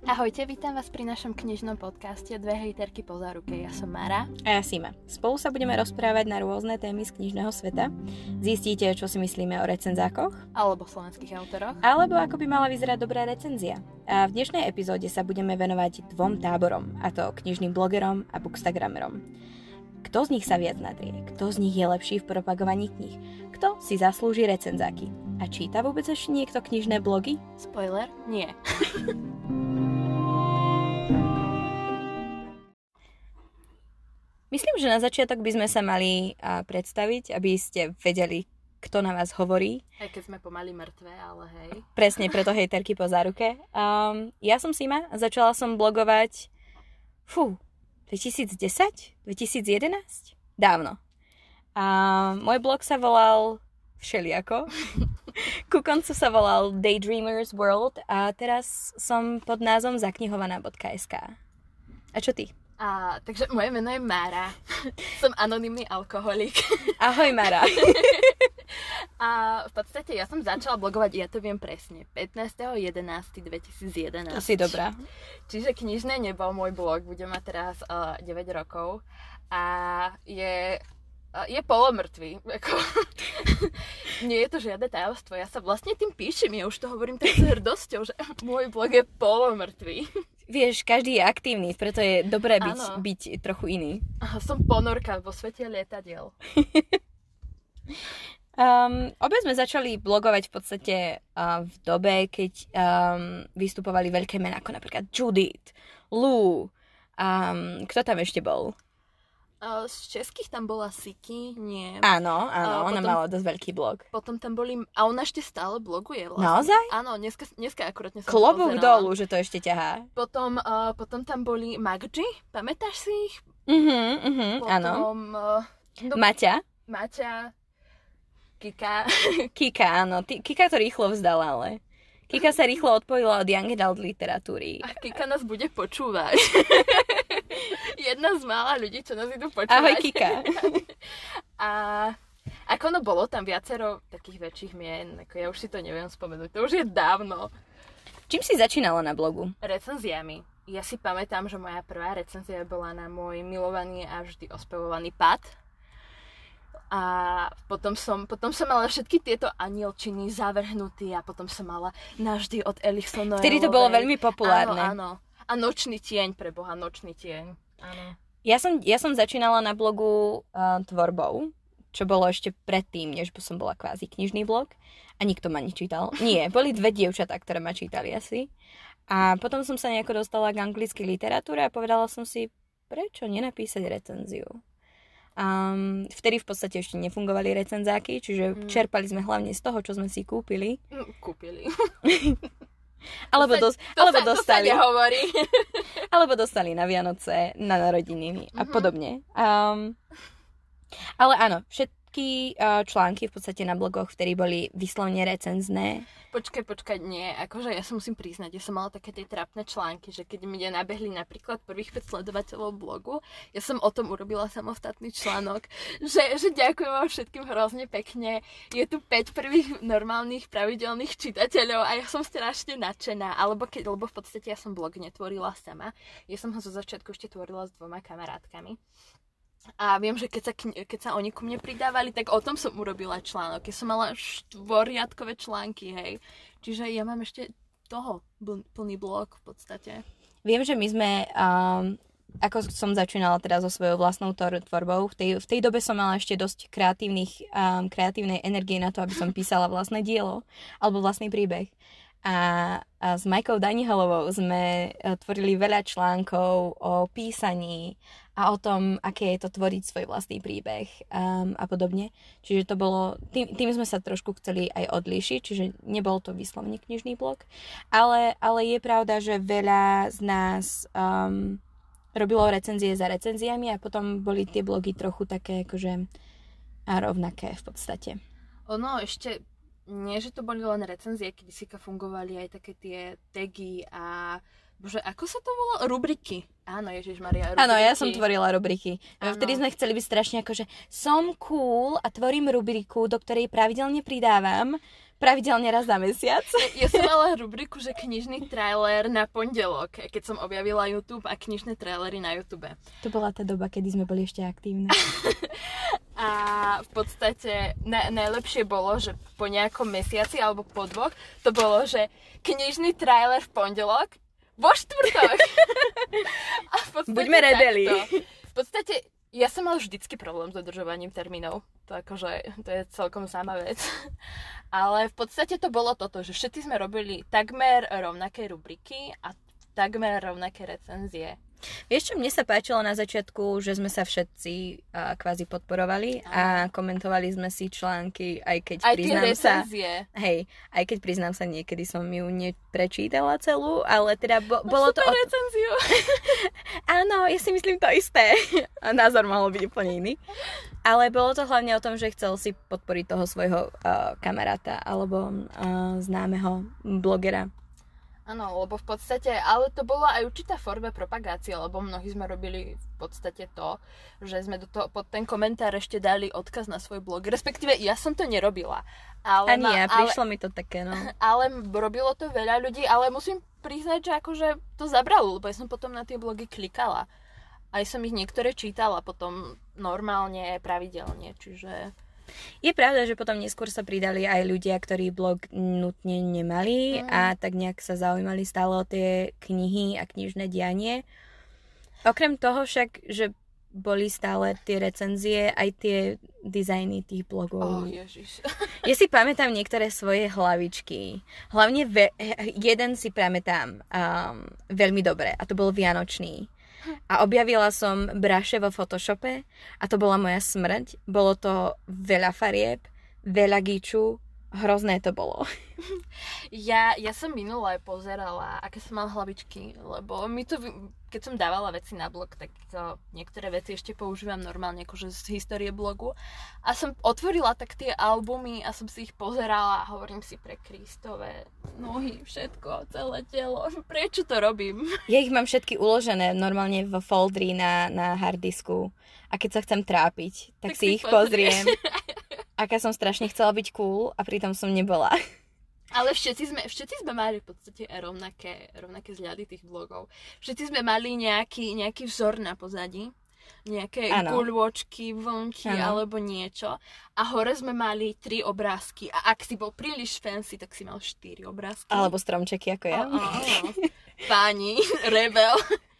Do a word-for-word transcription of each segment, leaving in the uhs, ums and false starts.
Ahojte, vítam vás pri našom knižnom podcaste Dve hejterky po záruke. Ja som Mara. A ja Sima. Spolu sa budeme rozprávať na rôzne témy z knižného sveta. Zistíte, čo si myslíme o recenzákoch. Alebo slovenských autoroch. Alebo ako by mala vyzerať dobrá recenzia. A v dnešnej epizóde sa budeme venovať dvom táborom, a to knižným blogerom a bookstagramerom. Kto z nich sa viac nadrie? Kto z nich je lepší v propagovaní kníh? Kto si zaslúži recenzáky? A číta vôbec ešte niekto knižné blogy? Spoiler? Nie. Myslím, že na začiatok by sme sa mali uh, predstaviť, aby ste vedeli, kto na vás hovorí. Aj keď sme pomaly mŕtve, ale hej. Presne, preto hejterky po záruke. Um, ja som Sima, začala som blogovať fú, dvetisícdesať? dvetisícjedenásť? Dávno. A môj blog sa volal všelijako. Ku koncu sa volal Daydreamers World a teraz som pod názvom zaknihovaná bodka es ká. A čo ty? A, takže moje meno je Mara. Som anonymný alkoholik. Ahoj, Mara. A v podstate ja som začala blogovať, ja to viem presne, pätnásteho jedenásteho dvetisícjedenásť. To si dobrá. Čiže knižné nebol môj blog, bude mať teraz uh, deväť rokov a je... je polomrtvý. Nie je to žiadne tajomstvo. Ja sa vlastne tým píšem. Ja už to hovorím tak s hrdosťou, že môj blog je polomrtvý. Vieš, každý je aktívny, preto je dobré byť, byť trochu iný. Aha, som ponorka vo svete lietadiel. um, obe sme začali blogovať v podstate uh, v dobe, keď um, vystupovali veľké mená, ako napríklad Judith, Lou. Um, kto tam ešte bol? Uh, z českých tam bola Siki, nie. Áno, áno, uh, ona potom, mala dosť veľký blog. Potom tam boli, a ona ešte stále bloguje vlastne. Naozaj? Áno, dneska, dneska akurátne som Klobúk pozerala. dolu, že to ešte ťahá. Potom, uh, potom tam boli Magdi, pamätáš si ich? Mhm, mhm, áno. Potom uh, no, Maťa. Maťa, Kika. Kika, áno. Ty, Kika to rýchlo vzdala, ale... Kika sa rýchlo odpojila od young adult literatúry. A Kika nás bude počúvať. Jedna z mála ľudí, čo nás idú počúvať. Ahoj, Kika. A ako no bolo tam viacero takých väčších mien, ako ja už si to neviem spomenúť, to už je dávno. Čím si začínala na blogu? Recenziami. Ja si pamätám, že moja prvá recenzia bola na môj milovaný a vždy ospevovaný pad. A potom som, potom som mala všetky tieto anielčiny zavrhnutý a potom som mala navždy od Elison Noelovej. Vtedy to bolo veľmi populárne. Áno, áno. A Nočný tieň, preboha, Nočný tieň. Áno. Ja som, ja som začínala na blogu uh, tvorbou, čo bolo ešte predtým, než som bola kvázi knižný blog a nikto ma nečítal. Nie, boli dve dievčatá, ktoré ma čítali asi. A potom som sa nejako dostala k anglickej literatúre a povedala som si, prečo nenapísať recenziu. Um, vtedy v podstate ešte nefungovali recenzáky, čiže mm. čerpali sme hlavne z toho, čo sme si kúpili. Mm, kúpili. alebo, to sa, dos- to alebo sa, dostali. To sa nehovorí. alebo dostali na Vianoce, na narodeniny a mm-hmm. podobne. Um, ale áno, všetky uh, články v podstate na blogoch, vtedy boli vyslovene recenzné. Počkaj, počkaj, nie. Akože ja sa musím priznať, ja som mala také tie trápne články, že keď mi nabehli napríklad prvých päť sledovateľov blogu, ja som o tom urobila samostatný článok, že, že ďakujem vám všetkým hrozne pekne. Je tu päť prvých normálnych, pravidelných čitateľov a ja som strašne nadšená. Alebo keď, lebo v podstate ja som blog netvorila sama. Ja som ho zo začiatku ešte tvorila s dvoma kamarátkami. A viem, že keď sa, keď sa oni ku mne pridávali, tak o tom som urobila článok. Ja som mala štvoriadkové články, hej. Čiže ja mám ešte toho plný blog v podstate. Viem, že my sme, um, ako som začínala teda so svojou vlastnou tvorbou, v tej, v tej dobe som mala ešte dosť kreatívnych, um, kreatívnej energie na to, aby som písala vlastné dielo alebo vlastný príbeh. A, a s Majkou Danihelovou sme tvorili veľa článkov o písaní a o tom, aké je to tvoriť svoj vlastný príbeh um, a podobne. Čiže to bolo, tým, tým sme sa trošku chceli aj odlíšiť, čiže nebol to vyslovene knižný blog. Ale, ale je pravda, že veľa z nás um, robilo recenzie za recenziami a potom boli tie blogy trochu také akože rovnaké v podstate. Ono ešte... Nie, že to boli len recenzie, kedy si fungovali aj také tie tagy a... Bože, ako sa to volá? Rubriky. Áno, Ježišmaria, rubriky. Áno, ja som tvorila rubriky. Áno. Vtedy sme chceli byť strašne akože som cool a tvorím rubriku, do ktorej pravidelne pridávam Pravidelne raz za mesiac. Ja, ja som mala rubriku, že knižný trailer na pondelok, keď som objavila YouTube a knižné trailery na YouTube. To bola tá doba, kedy sme boli ešte aktívne. A v podstate na, najlepšie bolo, že po nejakom mesiaci alebo po dvoch, to bolo, že knižný trailer v pondelok, vo štvrtok. A v podstate buďme rebeli. Takto. V podstate ja som mal vždycky problém s dodržovaním termínov. To akože, to je celkom sama vec. Ale v podstate to bolo toto, že všetci sme robili takmer rovnaké rubriky a takmer rovnaké recenzie. Vieš čo, mne sa páčilo na začiatku, že sme sa všetci uh, kvázi podporovali a komentovali sme si články, aj keď aj priznám sa... recenzie. Hej, aj keď priznám sa, niekedy som ju neprečítala celú, ale teda bo, no, bolo to... Super recenziu. Áno, ja si myslím to isté. Názor mohol byť úplne iný. Ale bolo to hlavne o tom, že chcel si podporiť toho svojho uh, kamaráta alebo uh, známeho blogera. Áno, lebo v podstate, ale to bola aj určitá forma propagácie, lebo mnohí sme robili v podstate to, že sme do toho, pod ten komentár ešte dali odkaz na svoj blog, respektíve ja som to nerobila. Ale Ani ja, ma, prišlo ale, mi to také, no. Ale robilo to veľa ľudí, ale musím priznať, že akože to zabralo, lebo ja som potom na tie blogy klikala. Aj som ich niektoré čítala potom normálne, pravidelne, čiže... Je pravda, že potom neskôr sa pridali aj ľudia, ktorí blog nutne nemali mm. a tak nejak sa zaujímali stále o tie knihy a knižné dianie. Okrem toho však, že boli stále tie recenzie, aj tie dizajny tých blogov. Oh, Ježiš. Ja si pamätám niektoré svoje hlavičky. Hlavne ve- jeden si pamätám um, veľmi dobre a to bol Vianočný. A objavila som braše vo Photoshope a to bola moja smrť. Bolo to veľa farieb, veľa gíču, hrozné to bolo. Ja, ja som minule pozerala, aké som mala hlavičky, lebo my to, keď som dávala veci na blog, tak to, niektoré veci ešte používam normálne akože z histórie blogu. A som otvorila tak tie albumy a som si ich pozerala a hovorím si pre Kristove nohy, všetko, celé telo. Prečo to robím? Ja ich mám všetky uložené normálne vo foldri na, na harddisku. A keď sa chcem trápiť, tak, tak si ich pozriem. Aká som strašne chcela byť cool a pritom som nebola. Ale všetci sme, všetci sme mali v podstate rovnaké, rovnaké vzhľady tých blogov. Všetci sme mali nejaký, nejaký vzor na pozadí. Nejaké ano. guľôčky, vlnky ano. alebo niečo. A hore sme mali tri obrázky. A ak si bol príliš fancy, tak si mal štyri obrázky. Alebo stromčeky ako ja. O, o, o. Páni, rebel.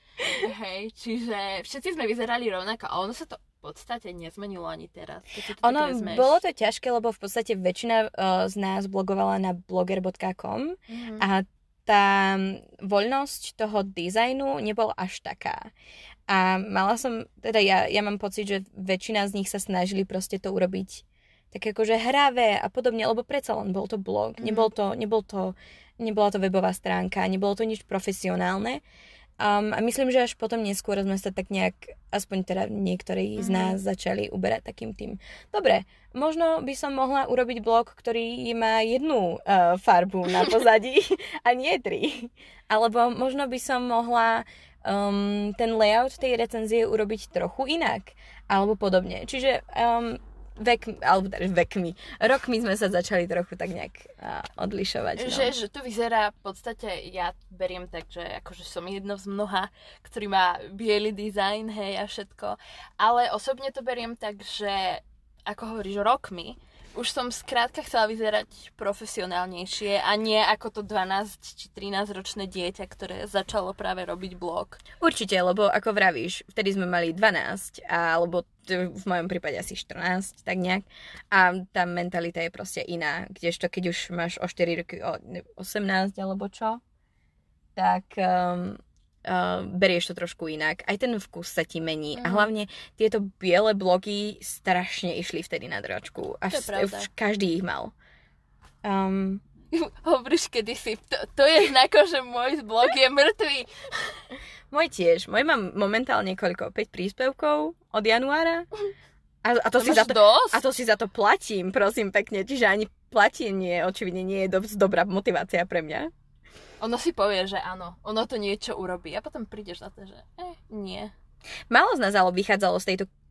Hej, čiže všetci sme vyzerali rovnako. A ono sa to v podstate nezmenilo ani teraz. Ono, bolo to ťažké, lebo v podstate väčšina uh, z nás blogovala na blogger bodka com mm-hmm. a tá voľnosť toho dizajnu nebola až taká. A mala som, teda ja, ja mám pocit, že väčšina z nich sa snažili proste to urobiť tak akože hravé a podobne, lebo predsa len bol to blog, mm-hmm. nebol to, nebol to, nebola to webová stránka, nebolo to nič profesionálne. Um, a myslím, že až potom neskôr sme sa tak nejak, aspoň teda niektorí mm-hmm. z nás začali uberať takým tým. Dobre, možno by som mohla urobiť blog, ktorý má jednu uh, farbu na pozadí a nie tri. Alebo možno by som mohla um, ten layout tej recenzie urobiť trochu inak. Alebo podobne. Čiže... Um, Vek, alebo vekmi, rokmi sme sa začali trochu tak nejak uh, odlišovať. No. Že, že to vyzerá v podstate, ja beriem tak, že akože som jedno z mnoha, ktorý má biely dizajn, hej a všetko. Ale osobne to beriem tak, že ako hovoríš, rokmi už som skrátka chcela vyzerať profesionálnejšie a nie ako to dvanásť či trinásť ročné dieťa, ktoré začalo práve robiť blog. Určite, lebo ako vravíš, vtedy sme mali dvanásť, alebo v mojom prípade asi štrnásť, tak nejak. A tá mentalita je proste iná. Kdežto keď už máš o štyri roky, o osemnásť alebo čo, tak... Um, Uh, berieš to trošku inak. Aj ten vkus sa ti mení. Mm. A hlavne tieto biele blogy strašne išli vtedy na dročku. A v, v, každý ich mal. Um, Hovoríš kedysi, to, to je znako, že môj blog je mŕtvý. Môj tiež. Môj mám momentálne koľko? päť príspevkov od januára? A, a, to, to, si za to, a to si za to platím, prosím pekne. Čiže ani platenie očividne nie je dosť dobrá motivácia pre mňa. Ono si povie, že áno, ono to niečo urobí a potom prídeš na to, že eh, nie. Málo z nás ale vychádzalo z tejto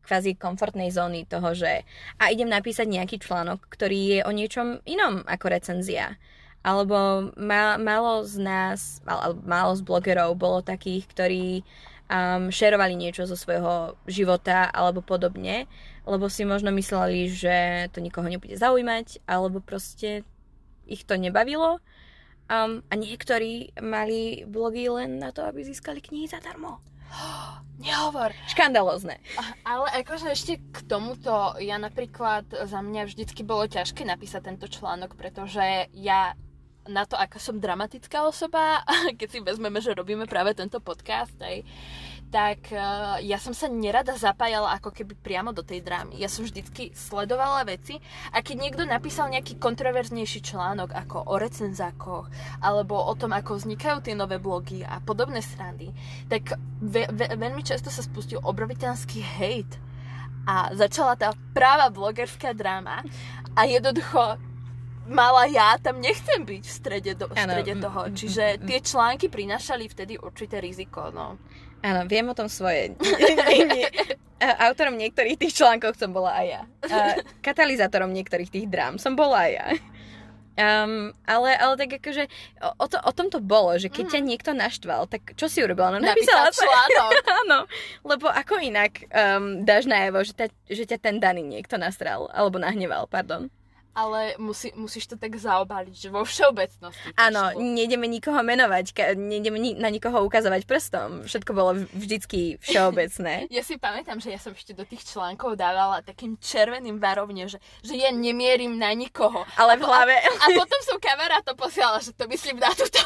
kvázi komfortnej zóny toho, že a idem napísať nejaký článok, ktorý je o niečom inom ako recenzia. Alebo má, málo z nás, málo z blogerov bolo takých, ktorí um, šerovali niečo zo svojho života alebo podobne, lebo si možno mysleli, že to nikoho nebude zaujímať, alebo proste ich to nebavilo. Um, a niektorí mali blogy len na to, aby získali knihy zadarmo. Oh, nehovor. Škandalózne. Ale akože ešte k tomuto, ja napríklad, za mňa vždycky bolo ťažké napísať tento článok, pretože ja na to, aká som dramatická osoba, keď si vezmeme, že robíme práve tento podcast, aj, tak uh, ja som sa nerada zapájala ako keby priamo do tej drámy. Ja som vždycky sledovala veci a keď niekto napísal nejaký kontroverznejší článok ako o recenzákoch alebo o tom, ako vznikajú tie nové blogy a podobné srandy, tak ve- ve- veľmi často sa spustil obrovitánsky hejt a začala tá práva blogerská dráma a jednoducho mala ja tam nechcem byť v strede, do, v strede toho. Čiže tie články prinášali vtedy určité riziko, no. Áno, viem o tom svoje. Autorom niektorých tých článkov som bola aj ja. Katalizátorom niektorých tých drám som bola aj ja. Um, ale, ale tak akože o, to, o tom to bolo, že keď mm. ťa niekto naštval, tak čo si urobila? No napísala článok. Áno, lebo ako inak um, dáš najavo, že, ta, že ťa ten daný niekto nastral, alebo nahneval, pardon. Ale musí, musíš to tak zaobaliť, že vo všeobecnosti. Áno, nejdeme nikoho menovať, nejdeme ni- na nikoho ukazovať prstom. Všetko bolo vždycky všeobecné. Ja si pamätám, že ja som ešte do tých článkov dávala takým červeným varovne, že, že ja nemierim na nikoho. Ale v hlave... A, a potom som kamarátov posielala, že to myslím na túto.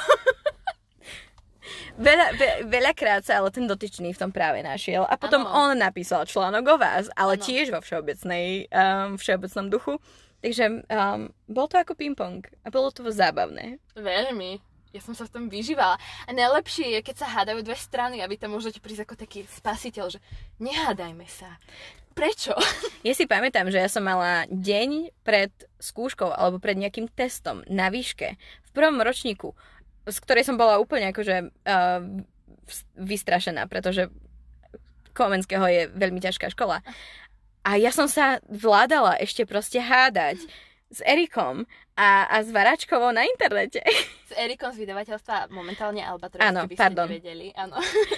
Veľa, ve, veľakrát sa ale ten dotyčný v tom práve našiel a potom ano. On napísal článok o vás, ale ano. Tiež vo všeobecnej, um, všeobecnom duchu. Takže um, bol to ako ping-pong a bolo to zábavné. Veľmi. Ja som sa v tom vyžívala. A najlepšie je, keď sa hádajú dve strany a vy tam môžete prísť ako taký spasiteľ, že nehádajme sa. Prečo? Ja si pamätám, že ja som mala deň pred skúškou alebo pred nejakým testom na výške v prvom ročníku, z ktorej som bola úplne akože uh, vystrašená, pretože Komenského je veľmi ťažká škola. A ja som sa vládala ešte proste hádať s Erikom a, a s Varáčkovou na internete. S Erikom z vydavateľstva momentálne Albatross, áno, keby pardon. ste nevedeli. Áno.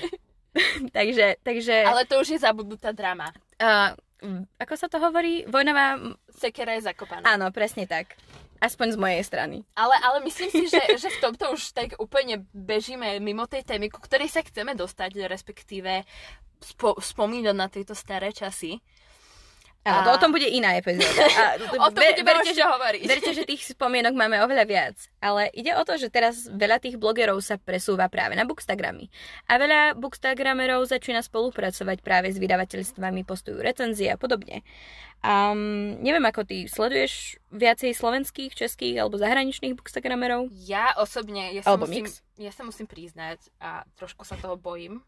takže, takže... Ale to už je zabudnutá drama. Uh, ako sa to hovorí? Vojnová... Sekera je zakopaná. Áno, presne tak. Aspoň z mojej strany. Ale, ale myslím si, že, že v tomto už tak úplne bežíme mimo tej témy, ku ktorej sa chceme dostať, respektíve spo, spomínať na tieto staré časy. Áno, a... to o tom bude iná epizóda. A o tom budeme verte, ešte hovoriť. Verte, že tých spomienok máme oveľa viac. Ale ide o to, že teraz veľa tých blogerov sa presúva práve na bookstagramy. A veľa bookstagramerov začína spolupracovať práve s vydavateľstvami, postujú recenzie a podobne. Um, neviem, ako ty sleduješ viacej slovenských, českých alebo zahraničných bookstagramerov? Ja osobne, ja sa, alebo musím, mix? ja sa musím priznať a trošku sa toho bojím.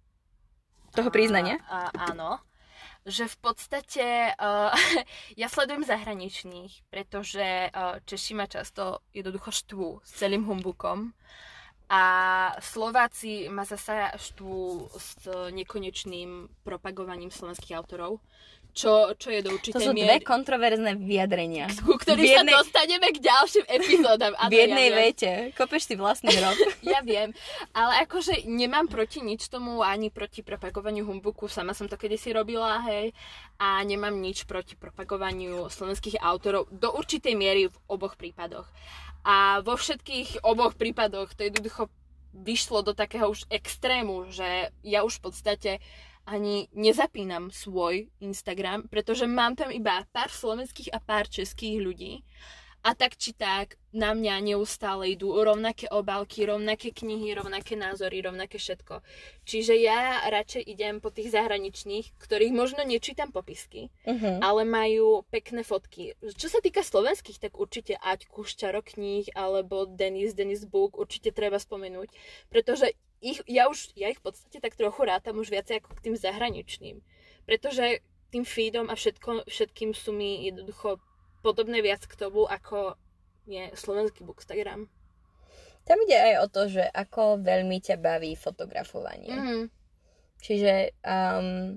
Toho priznania? A, a, áno. Že v podstate uh, ja sledujem zahraničných, pretože uh, Češi ma často jednoducho štvú s celým humbukom a Slováci ma zasa štvú s nekonečným propagovaním slovenských autorov, čo, čo je do určitej miery... To sú dve kontroverzné vyjadrenia. Ku ktorým jednej... sa dostaneme k ďalším epizódam. V jednej ja vete. Kopeš si vlastný rok. Ja viem. Ale akože nemám proti nič tomu, ani proti propagovaniu humbuku. Sama som to kedysi robila, hej. A nemám nič proti propagovaniu slovenských autorov do určitej miery v oboch prípadoch. A vo všetkých oboch prípadoch to jednoducho vyšlo do takého už extrému, že ja už v podstate ani nezapínam svoj Instagram, pretože mám tam iba pár slovenských a pár českých ľudí. A tak či tak na mňa neustále idú rovnaké obálky, rovnaké knihy, rovnaké názory, rovnaké všetko. Čiže ja radšej idem po tých zahraničných, ktorých možno nečítam popisky, uh-huh. ale majú pekné fotky. Čo sa týka slovenských, tak určite Aď Kuščaro kníh alebo Denis, Denis Book určite treba spomenúť, pretože ich, ja už ja ich v podstate tak trochu rátam už viacej ako k tým zahraničným. Pretože tým feedom a všetko, všetkým sú mi jednoducho podobné viac k tomu, ako je slovenský bookstagram. Tam ide aj o to, že ako veľmi ťa baví fotografovanie. Mm-hmm. Čiže um,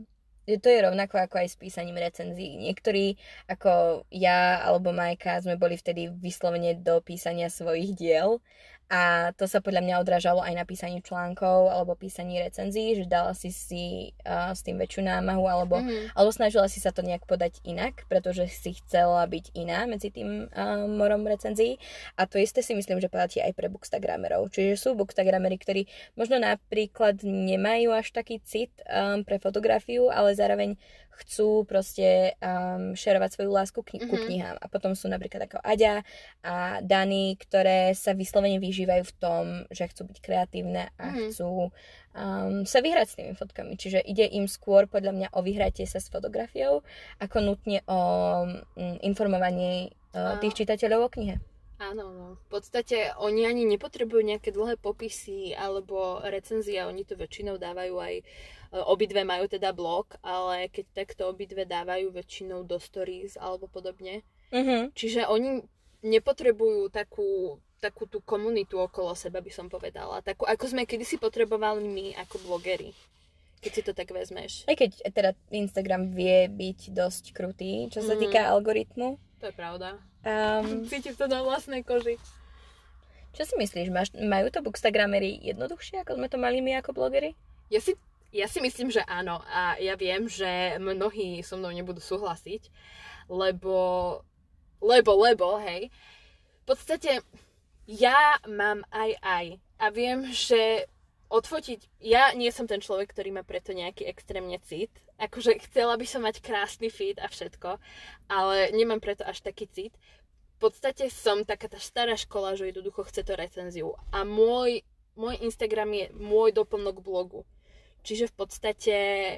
to je rovnako ako aj s písaním recenzií. Niektorí, ako ja alebo Majka, sme boli vtedy vyslovene do písania svojich diel a to sa podľa mňa odrážalo aj na písaní článkov alebo písaní recenzií, že dala si si uh, s tým väčšiu námahu alebo, mm-hmm. alebo snažila si sa to nejak podať inak, pretože si chcela byť iná medzi tým uh, morom recenzií. A to isté si myslím, že platí aj pre bookstagramerov. Čiže sú bookstagramery, ktorí možno napríklad nemajú až taký cit um, pre fotografiu, ale zároveň chcú proste um, šerovať svoju lásku kni- mm-hmm. ku knihám. A potom sú napríklad ako Aďa a Dani, ktoré sa vyslovene vyžívajú v tom, že chcú byť kreatívne a mm-hmm. chcú um, sa vyhrať s tými fotkami. Čiže ide im skôr podľa mňa o vyhratie sa s fotografiou, ako nutne o um, informovanie uh, tých čitateľov o knihe. Áno, no. V podstate oni ani nepotrebujú nejaké dlhé popisy alebo recenzie, oni to väčšinou dávajú aj, obidve majú teda blog, ale keď takto obidve dávajú väčšinou do stories alebo podobne. Mm-hmm. Čiže oni nepotrebujú takú, takú tú komunitu okolo seba, by som povedala. Takú, ako sme kedysi potrebovali my ako blogeri. Keď si to tak vezmeš. Aj keď teda Instagram vie byť dosť krutý, čo sa mm. týka algoritmu. To je pravda. Um, Cítim to na vlastnej koži. Čo si myslíš? Máš, majú to bookstagramery jednoduchšie, ako sme to mali my ako blogeri? Ja si, ja si myslím, že áno. A ja viem, že mnohí so mnou nebudú súhlasiť. Lebo, lebo, lebo, hej. V podstate ja mám aj aj. A viem, že odfotiť, ja nie som ten človek, ktorý má preto nejaký extrémne cit. Akože chcela by som mať krásny feed a všetko, ale nemám preto až taký cit. V podstate som taká tá stará škola, že jednoducho chce to recenziu. A môj, môj Instagram je môj doplnok blogu. Čiže v podstate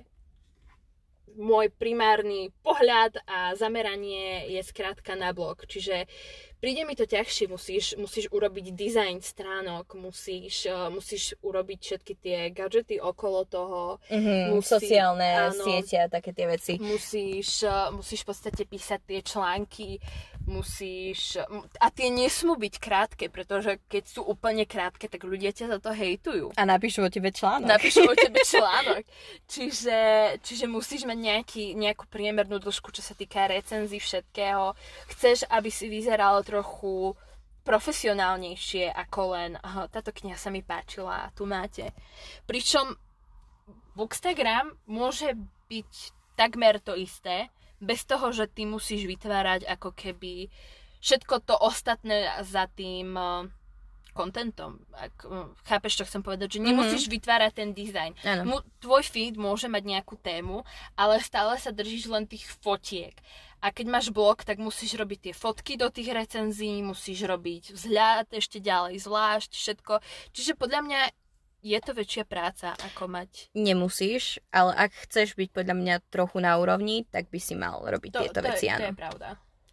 môj primárny pohľad a zameranie je skrátka na blog. Čiže príde mi to ťažšie, musíš, musíš urobiť dizajn stránok, musíš, uh, musíš urobiť všetky tie gadgety okolo toho. Mm-hmm, musí, sociálne áno, siete a také tie veci. Musíš, uh, musíš v podstate písať tie články, musíš... A tie nesmú byť krátke, pretože keď sú úplne krátke, tak ľudia ťa za to hejtujú. A napíšu o tebe článok. Napíšu o tebe článok. čiže, čiže musíš mať nejaký, nejakú priemernú dĺžku, čo sa týka recenzií všetkého. Chceš, aby si vyzeralo trochu profesionálnejšie ako len aha, táto kniha sa mi páčila a tu máte. Pričom Bookstagram môže byť takmer to isté, bez toho, že ty musíš vytvárať ako keby všetko to ostatné za tým kontentom. Ak, chápeš, čo chcem povedať? Že nemusíš mm-hmm. vytvárať ten dizajn. Mu, tvoj feed môže mať nejakú tému, ale stále sa držíš len tých fotiek. A keď máš blog, tak musíš robiť tie fotky do tých recenzií, musíš robiť vzhľad ešte ďalej, zvlášť, všetko. Čiže podľa mňa je to väčšia práca, ako mať... Nemusíš, ale ak chceš byť podľa mňa trochu na úrovni, tak by si mal robiť to, tieto to veci, je, áno. To je pravda.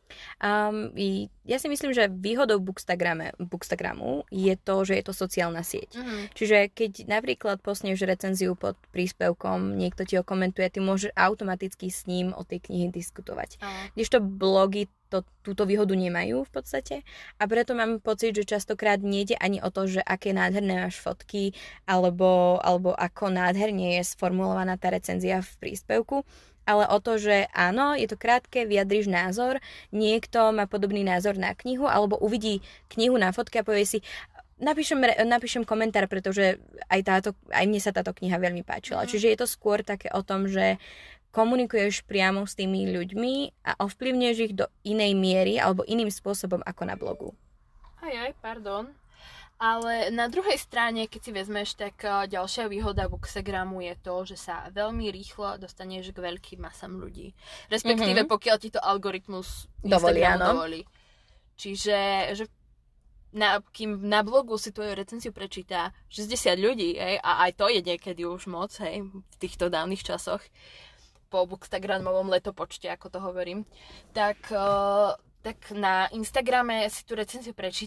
Um, ja si myslím, že výhodou Bookstagramu je to, že je to sociálna sieť. Mm-hmm. Čiže keď napríklad posneš recenziu pod príspevkom, niekto ti ho komentuje, ty môžeš automaticky s ním o tej knihy diskutovať. Uh. Kdežto blogy to, túto výhodu nemajú v podstate a preto mám pocit, že častokrát nejde ani o to, že aké nádherné máš fotky alebo, alebo ako nádherne je sformulovaná tá recenzia v príspevku, ale o to, že áno, je to krátke, vyjadríš názor, niekto má podobný názor na knihu, alebo uvidí knihu na fotke a povie si, napíšem, napíšem komentár, pretože aj, táto, aj mne sa táto kniha veľmi páčila. Mm. Čiže je to skôr také o tom, že komunikuješ priamo s tými ľuďmi a ovplyvňuješ ich do inej miery alebo iným spôsobom ako na blogu. Aj, aj, pardon. Ale na druhej strane, keď si vezmeš, tak ďalšia výhoda Bookstagramu je to, že sa veľmi rýchlo dostaneš k veľkým masám ľudí. Respektíve, mm-hmm. pokiaľ ti to algoritmus dovolí, Instagramu dovolí. Čiže že na, kým na blogu si tvoju recenziu prečíta šesťdesiat ľudí, hej, a aj to je niekedy už moc, hej, v týchto dávnych časoch, po Bookstagramovom letopočte, ako to hovorím, tak... Uh, tak na Instagrame si tú recenziu prečíta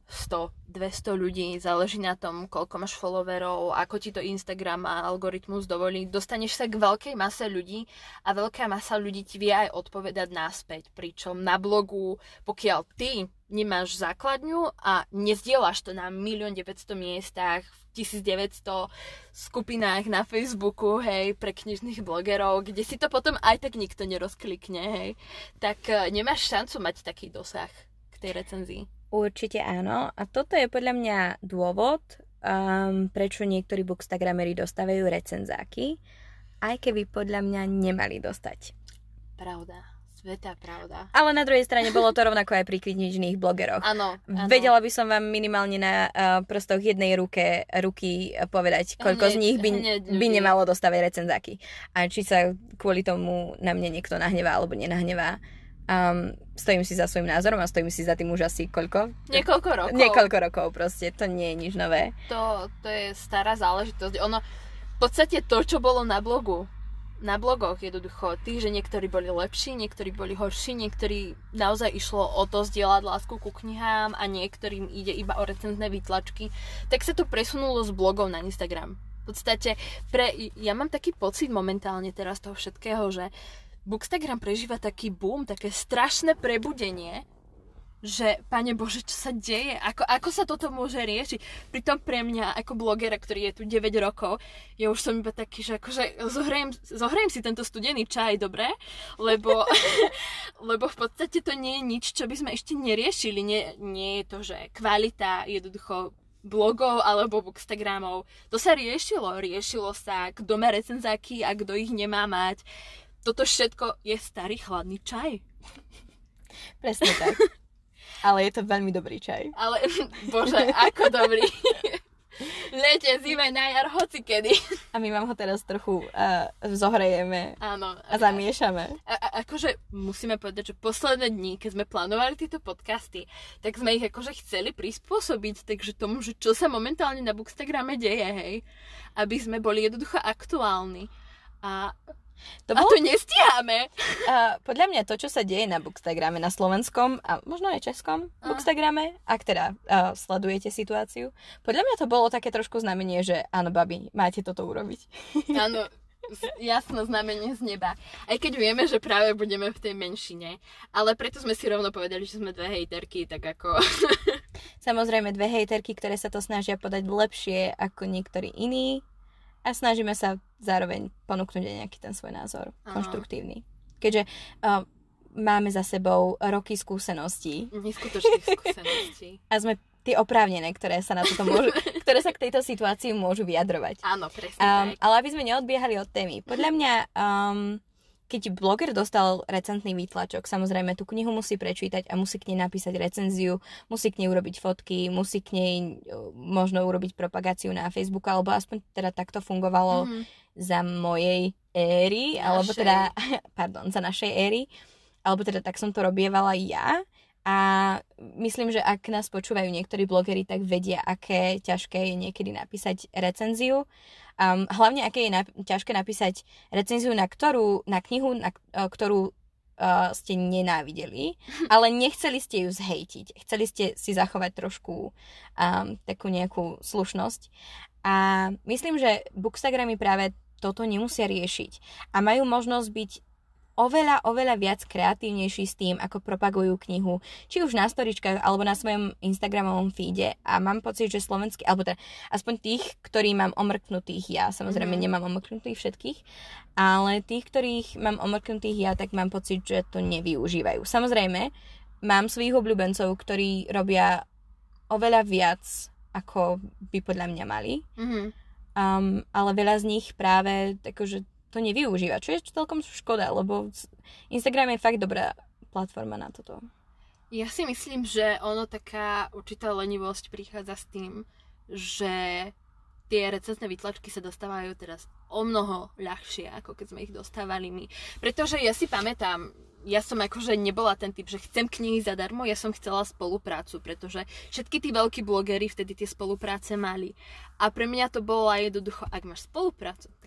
sto, dvesto ľudí, záleží na tom, koľko máš followerov, ako ti to Instagram a algoritmus dovolí. Dostaneš sa k veľkej mase ľudí a veľká masa ľudí ti vie aj odpovedať naspäť. Pričom na blogu, pokiaľ ty nemáš základňu a nezdieľaš to na milión deväťsto miestach, v tisícdeväťsto skupinách na Facebooku, hej, pre knižných blogerov, kde si to potom aj tak nikto nerozklikne, hej, tak nemáš šancu mať taký dosah k tej recenzii. Určite áno. A toto je podľa mňa dôvod, um, prečo niektorí bookstagrameri dostávajú recenzáky, aj keby podľa mňa nemali dostať. Pravda. Svetá pravda. Ale na druhej strane bolo to rovnako aj pri knižných blogeroch. Áno. Vedela by som vám minimálne na uh, prostoch jednej ruke, ruky povedať, koľko hneď, z nich by, by nemalo dostávať recenzáky. A či sa kvôli tomu na mne niekto nahnevá alebo nenahnevá. Um, stojím si za svojím názorom a stojím si za tým už asi koľko? Niekoľko rokov. Niekoľko rokov proste, to nie je nič nové. To, to je stará záležitosť. Ono, v podstate to, čo bolo na blogu, na blogoch jednoducho, tých, že niektorí boli lepší, niektorí boli horší, niektorí naozaj išlo o to zdieľať lásku ku knihám a niektorým ide iba o recenzné výtlačky, tak sa to presunulo z blogov na Instagram. V podstate, pre, ja mám taký pocit momentálne teraz toho všetkého, že Bookstagram prežíva taký boom, také strašné prebudenie, že, Pane Bože, čo sa deje? Ako, ako sa toto môže riešiť? Pritom pre mňa, ako blogera, ktorý je tu deväť rokov, ja už som iba taký, že akože zohrejem, zohrejem si tento studený čaj, dobre? Lebo, lebo v podstate to nie je nič, čo by sme ešte neriešili. Nie, nie je to, že kvalita jednoducho blogov alebo bookstagramov. To sa riešilo. Riešilo sa, kto má recenzáky a kto ich nemá mať. Toto všetko je starý chladný čaj. Presne tak. Ale je to veľmi dobrý čaj. Ale, bože, ako dobrý. V lete, zime, na jar, hoci kedy. A my vám ho teraz trochu uh, zohrejeme. Áno. A zamiešame. A, a akože musíme povedať, že posledné dni, keď sme plánovali tieto podcasty, tak sme ich akože chceli prispôsobiť, takže tomu, že čo sa momentálne na Bookstagrame deje, hej. Aby sme boli jednoducho aktuálni. A To bolo... A to nestíhame. Uh, podľa mňa to, čo sa deje na Bookstagrame, na slovenskom a možno aj českom uh. Bookstagrame, ak teda uh, sledujete situáciu, podľa mňa to bolo také trošku znamenie, že áno, babi, máte toto urobiť. Áno, jasné znamenie z neba. Aj keď vieme, že práve budeme v tej menšine. Ale preto sme si rovno povedali, že sme dve hejterky, tak ako... Samozrejme dve hejterky, ktoré sa to snažia podať lepšie ako niektorí iní. A snažíme sa zároveň ponúknuť aj nejaký ten svoj názor, Aha. konštruktívny. Keďže uh, máme za sebou roky skúseností. Neskutočných skúseností. A sme tie oprávnené, ktoré sa na toto môžu, ktoré sa k tejto situácii môžu vyjadrovať. Áno, presne um, tak. Ale aby sme neodbiehali od témy. Podľa mňa, um, keď bloger dostal recentný výtlačok, samozrejme tú knihu musí prečítať a musí k nej napísať recenziu, musí k nej urobiť fotky, musí k nej možno urobiť propagáciu na Facebooku, alebo aspoň teda takto fungovalo mm-hmm. za mojej éry, našej. alebo teda, pardon, za našej éry, alebo teda tak som to robievala ja. A myslím, že ak nás počúvajú niektorí blogeri, tak vedia, aké ťažké je niekedy napísať recenziu. Um, hlavne, aké je na, ťažké napísať recenziu na ktorú, na knihu, na uh, ktorú uh, ste nenávideli, ale nechceli ste ju zhejtiť. Chceli ste si zachovať trošku um, takú nejakú slušnosť. A myslím, že bookstagramy práve toto nemusia riešiť. A majú možnosť byť oveľa, oveľa viac kreatívnejší s tým, ako propagujú knihu, či už na storičkách, alebo na svojom Instagramovom feede. A mám pocit, že slovenský, alebo teda aspoň tých, ktorí mám omrknutých ja, samozrejme mm-hmm. nemám omrknutých všetkých, ale tých, ktorých mám omrknutých ja, tak mám pocit, že to nevyužívajú. Samozrejme, mám svojich obľúbencov, ktorí robia oveľa viac, ako by podľa mňa mali. Mm-hmm. Um, ale veľa z nich práve takože to nevyužíva, čo je celkom škoda, lebo Instagram je fakt dobrá platforma na toto. Ja si myslím, že ono taká určitá lenivosť prichádza s tým, že tie recenzné výtlačky sa dostávajú teraz o mnoho ľahšie, ako keď sme ich dostávali my. Pretože ja si pamätám, ja som akože nebola ten typ, že chcem knihy zadarmo, ja som chcela spoluprácu, pretože všetky tí veľkí blogeri vtedy tie spolupráce mali. A pre mňa to bolo aj jednoducho, ak máš spoluprácu, tak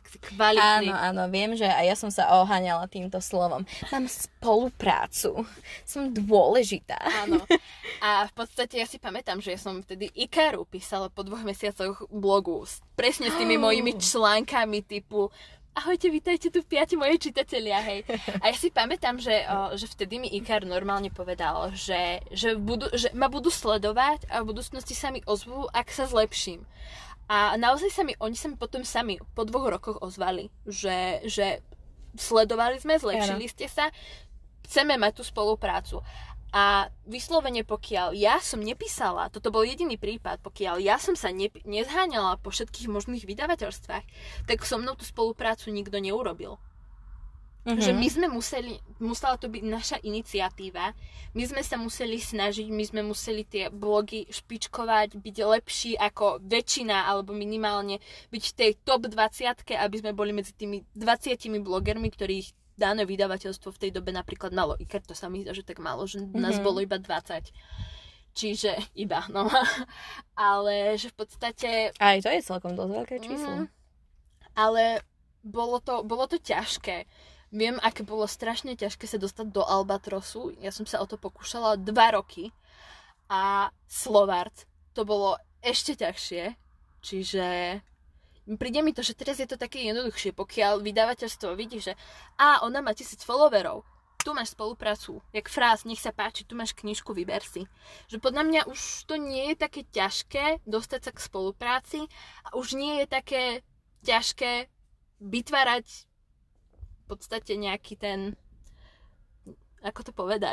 si kvalitný. Áno, áno, viem, že aj ja som sa oháňala týmto slovom. Mám spoluprácu, som dôležitá. Áno. A v podstate ja si pamätám, že ja som vtedy Ikaru písala po dvoch mesiacoch blogu presne s tými mojimi článkami typu ahojte, vítajte tu piati moje čitatelia, hej. A ja si pamätám, že, o, že vtedy mi Ikar normálne povedal, že, že, budú, že ma budú sledovať a v budúcnosti sa mi ozvú, ak sa zlepším. A naozaj sa mi, oni sa mi potom sami po dvoch rokoch ozvali, že, že sledovali sme, zlepšili ja, ste sa, chceme mať tú spoluprácu. A vyslovene pokiaľ ja som nepísala, toto bol jediný prípad, pokiaľ ja som sa ne, nezháňala po všetkých možných vydavateľstvách, tak so mnou tú spoluprácu nikto neurobil. Mm-hmm. Že my sme museli, musela to byť naša iniciatíva, my sme sa museli snažiť, my sme museli tie blogy špičkovať, byť lepší ako väčšina, alebo minimálne byť v tej top dvadsiatke, aby sme boli medzi tými dvadsiatimi blogermi, ktorých dané vydavateľstvo v tej dobe napríklad malo. Ikar to sa mi zdá, že tak málo, že mm-hmm. nás bolo iba dvadsať. Čiže iba, no. Ale že v podstate... Aj to je celkom dosť veľké číslo. Mm, ale bolo to, bolo to ťažké. Viem, aké bolo strašne ťažké sa dostať do Albatrosu. Ja som sa o to pokúšala dva roky. A Slovart to bolo ešte ťažšie. Čiže... Príde mi to, že teraz je to také jednoduchšie, pokiaľ vydavateľstvo vidí, že a ona má tisíc followerov, tu máš spoluprácu, jak fráz, nech sa páči, tu máš knižku, vyber si. Že podľa mňa už to nie je také ťažké dostať sa k spolupráci a už nie je také ťažké vytvárať v podstate nejaký ten, ako to povedať,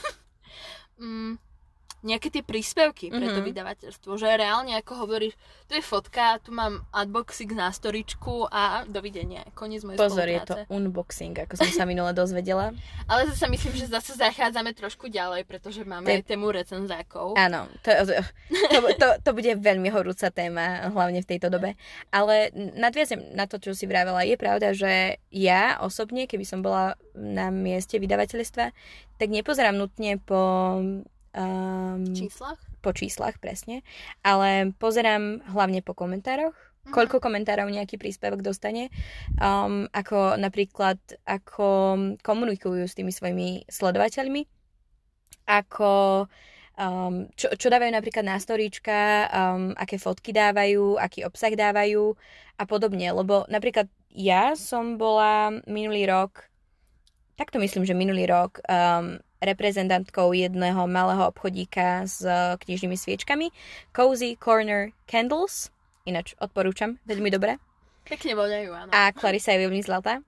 mm, nejaké tie príspevky pre to mm-hmm. vydavateľstvo, že reálne ako hovoríš, tu je fotka, tu mám unboxing na storičku a dovidenia, koniec mojej Pozor, spolupráce. Pozor, je to unboxing, ako som sa minule dozvedela. Ale zase myslím, že zase zachádzame trošku ďalej, pretože máme aj tému recenzákov. Áno, to, to, to, to bude veľmi horúca téma, hlavne v tejto dobe. Ale nadviazem na to, čo si vravela, je pravda, že ja osobne, keby som bola na mieste vydavateľstva, tak nepozerám nutne po... Um, číslach? Po číslach, presne. Ale pozerám hlavne po komentároch. Mm. Koľko komentárov nejaký príspevok dostane. Um, ako napríklad, ako komunikujú s tými svojimi sledovateľmi. Ako, um, čo, čo dávajú napríklad na storíčka, um, aké fotky dávajú, aký obsah dávajú a podobne. Lebo napríklad ja som bola minulý rok, tak to myslím, že minulý rok um, reprezentantkou jedného malého obchodíka s knižnými sviečkami. Cozy Corner Candles. Ináč odporúčam, veľmi dobré. Pekne voňajú, áno. A Clarissa je veľmi zlatá.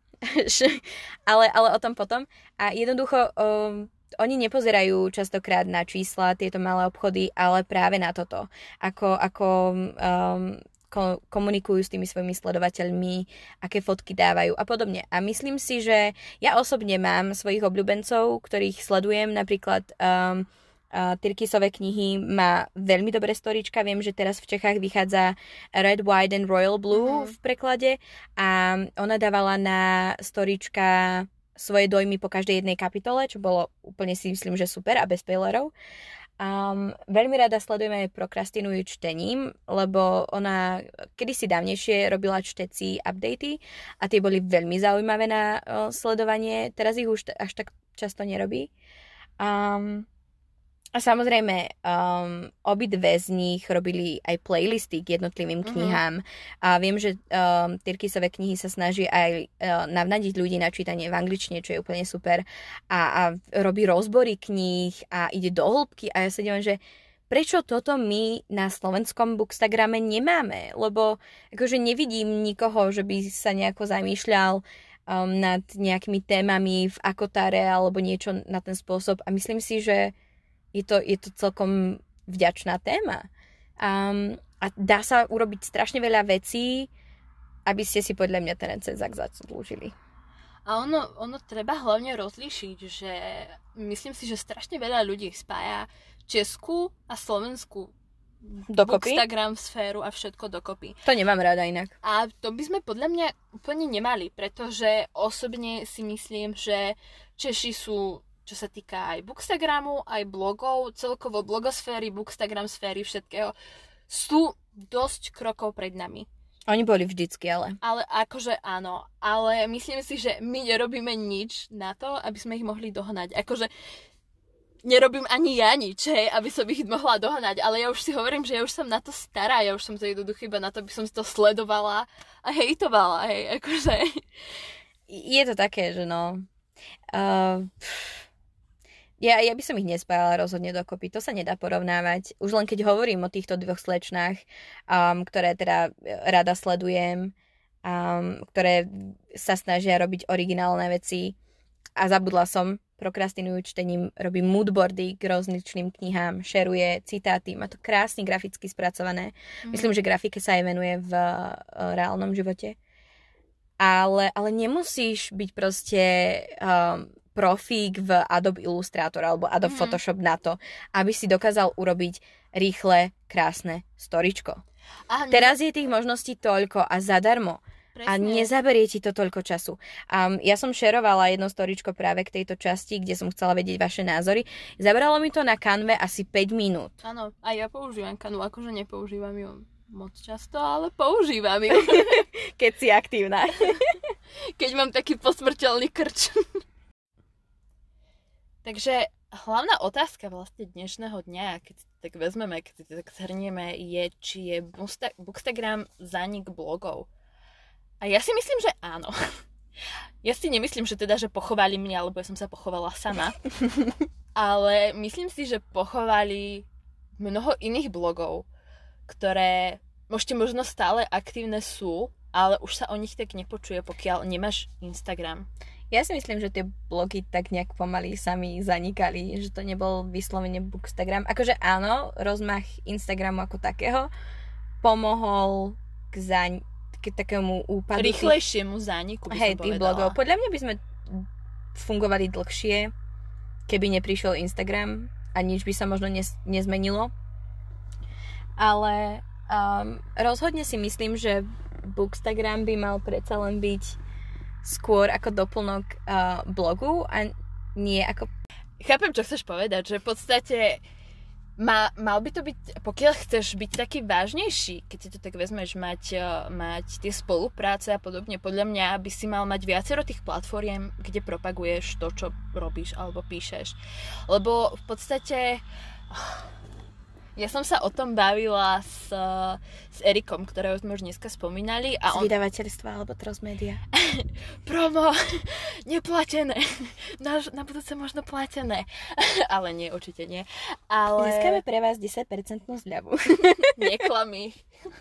ale, ale o tom potom. A jednoducho um, oni nepozerajú častokrát na čísla, tieto malé obchody, ale práve na toto. Ako, ako um, komunikujú s tými svojimi sledovateľmi, aké fotky dávajú a podobne. A myslím si, že ja osobne mám svojich obľúbencov, ktorých sledujem, napríklad um, uh, Tyrkisové knihy má veľmi dobré storička. Viem, že teraz v Čechách vychádza Red, White and Royal Blue mm. v preklade a ona dávala na storička svoje dojmy po každej jednej kapitole, čo bolo úplne si myslím, že super a bez spoilerov. Um, veľmi rada sledujeme aj Prokrastinujú čtením, lebo ona kedysi dávnejšie robila čteci updaty a tie boli veľmi zaujímavé na uh, sledovanie. Teraz ich už t- až tak často nerobí. Um, a samozrejme, um, obidve z nich robili aj playlisty k jednotlivým knihám. Mm-hmm. A viem, že um, Tyrkisové knihy sa snaží aj uh, navnadiť ľudí na čítanie v angličtine, čo je úplne super. A, a robí rozbory kníh a ide do hĺbky. A ja sa divím, že prečo toto my na slovenskom bookstagrame nemáme? Lebo akože nevidím nikoho, že by sa nejako zamýšľal um, nad nejakými témami v Akotare alebo niečo na ten spôsob. A myslím si, že Je to, je to celkom vďačná téma. Um, a dá sa urobiť strašne veľa vecí, aby ste si podľa mňa ten recenzák zaslúžili. A ono, ono treba hlavne rozlíšiť, že myslím si, že strašne veľa ľudí spája českú a slovenskú dokopy? Bookstagram sféru a všetko dokopy. To nemám rada inak. A to by sme podľa mňa úplne nemali, pretože osobne si myslím, že Češi sú, čo sa týka aj Bookstagramu, aj blogov, celkovo blogosféry, Bookstagram sféry, všetkého, sú dosť krokov pred nami. Oni boli vždycky, ale. Ale akože áno, ale myslím si, že my nerobíme nič na to, aby sme ich mohli dohnať. Akože nerobím ani ja nič, hej, aby som ich mohla dohnať, ale ja už si hovorím, že ja už som na to stará, ja už som to jednoducho iba na to, aby som si to sledovala a hejtovala, hej, akože. Je to také, že no... Uh, ja, ja by som ich nespájala rozhodne dokopy, to sa nedá porovnávať. Už len keď hovorím o týchto dvoch slečnách, um, ktoré teda rada sledujem, um, ktoré sa snažia robiť originálne veci a zabudla som, prokrastinujú čtením, robí moodboardy k rozličným knihám, šeruje citáty, má to krásne graficky spracované. Mm. Myslím, že grafike sa aj venuje v uh, reálnom živote. Ale, ale nemusíš byť proste um, profík v Adobe Illustrator alebo Adobe mm. Photoshop na to, aby si dokázal urobiť rýchle, krásne storičko. A teraz je tých možností toľko a zadarmo. Presne. A nezaberie ti to toľko času. Um, ja som šerovala jedno storičko práve k tejto časti, kde som chcela vedieť vaše názory. Zabralo mi to na Canve asi päť minút. Áno, a ja používam Canvu, akože nepoužívam ju moc často, ale používam ju. Keď si aktívna. Keď mám taký posmrteľný krč. Takže hlavná otázka vlastne dnešného dňa, keď tak vezmeme, keď si tak zhrnieme, je, či je Bookstagram zánik blogov. A ja si myslím, že áno. Ja si nemyslím, že teda, že pochovali mňa, lebo ja som sa pochovala sama. Ale myslím si, že pochovali mnoho iných blogov, ktoré možno možno stále aktívne sú, ale už sa o nich tak nepočuje, pokiaľ nemáš Instagram. Ja si myslím, že tie blogy tak nejak pomaly sami zanikali, že to nebol vyslovene Bookstagram. Akože áno, rozmach Instagramu ako takého pomohol k zaň k takému úpadu. Rýchlejšiemu zániku by hej, som tých povedala. blogov. Podľa mňa by sme fungovali dlhšie, keby neprišiel Instagram a nič by sa možno nes- nezmenilo. Ale um, rozhodne si myslím, že Bookstagram by mal predsa len byť skôr ako doplnok uh, blogu a nie ako... Chápem, čo chceš povedať, že v podstate Má, mal by to byť, pokiaľ chceš byť taký vážnejší, keď si to tak vezmeš, mať, mať tie spolupráce a podobne, podľa mňa by si mal mať viacero tých platformiem, kde propaguješ to, čo robíš alebo píšeš. Lebo v podstate ja som sa o tom bavila s, s Erikom, ktorého sme už dneska spomínali. A z on... vydavateľstva alebo Transmedia. Promo, neplatené. Na, na budúce možno platené. Ale nie, určite nie. Ale... Získame pre vás desať percent zľavu. Neklami.